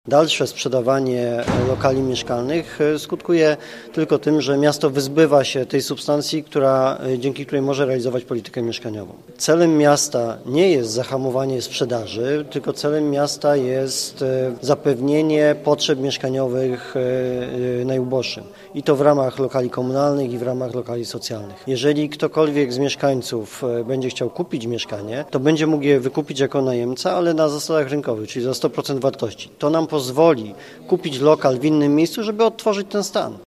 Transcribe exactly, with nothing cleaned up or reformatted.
Dalsze sprzedawanie lokali mieszkalnych skutkuje tylko tym, że miasto wyzbywa się tej substancji, która, dzięki której może realizować politykę mieszkaniową. Celem miasta nie jest zahamowanie sprzedaży, tylko celem miasta jest zapewnienie potrzeb mieszkaniowych najuboższym. I to w ramach lokali komunalnych i w ramach lokali socjalnych. Jeżeli ktokolwiek z mieszkańców będzie chciał kupić mieszkanie, to będzie mógł je wykupić jako najemca, ale na zasadach rynkowych, czyli za sto procent wartości. To nam pozwoli kupić lokal w innym miejscu, żeby odtworzyć ten stan.